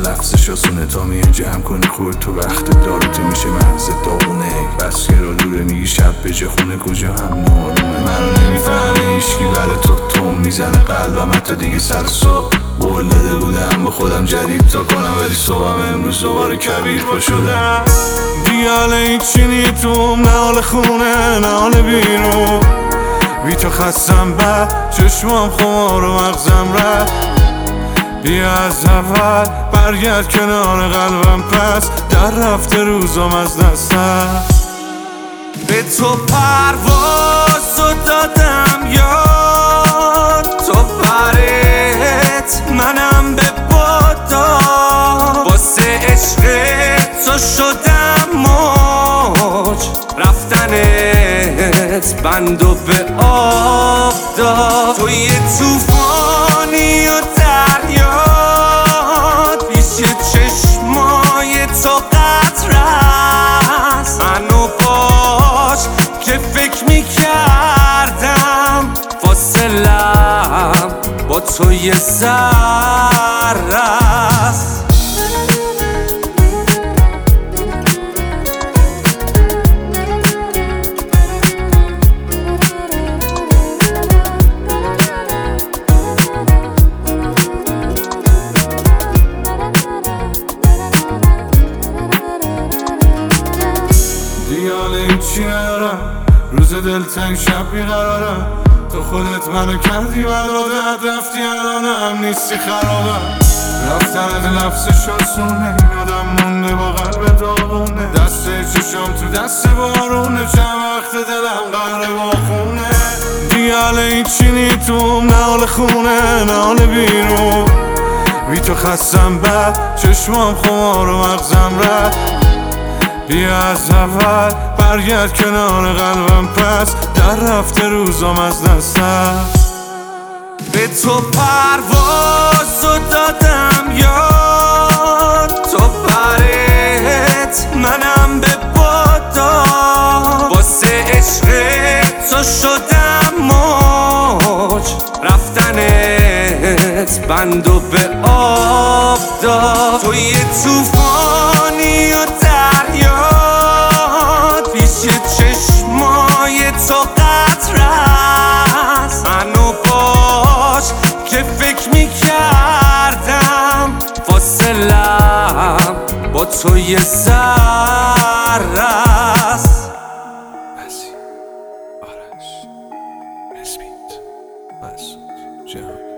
لفظش آسونه تا میه جمع کنی خود تو وقت داروت میشه مغز داغونه. بس که رو دوره میگی شب به چه خونه کجا هم نارومه. منو نمیفهمه هیچکی برای تو میزنه قلبم حتی دیگه سر صبح. قول داده بودم با خودم جدید تا کنم ولی صبحم امروز دوباره کبیر پا شدم. دیگه حالا هیچی نیتوم، نه حال خونه نه حال بیرون. بی تو خستم بعد چشمام خمار و مغزم رد. بیا از اول برگرد کنار قلبم پس در رفته روزم از دست هست. به تو پروازو دادم یار، تو برت منم به بادا. واسه عشق تو شدم موج، رفتنت بندو به آب داد. تو یه توفانی و دریاد، پیش چشمای تو قطرست. منو باش که فکر میکردم فاصلم با تو یه ذره است. دیال هیچی ندارم، روز دلتنگ شب بیقرارم. تو خودت منو کردی بدادت، رفتی الانم نیستی خرابم. رفتنت لفظش آسونه، یادم مونده با قلب داغونه. دست چشام تو دست بارونه، چند وقت دلم قهر باخونه. دیال هیچی نیتوم، نه حال خونه نه حال بیرون. بی تو خستم بعد چشمام خمار و مغزم رد. بیا از اول برگرد کنار قلبم پس در رفته روزم از دست هست. به تو پروازو دادم یار، تو برت منم به بادا. واسه عشق تو شدم موج، رفتنت بندو به آب داد. تو یه توفانی و دریاد، پیش چشمای تو قطرست. منو باش که فکر میکردم فاصلم با تو یه ذره است. آرش اسمیت مسعود جهان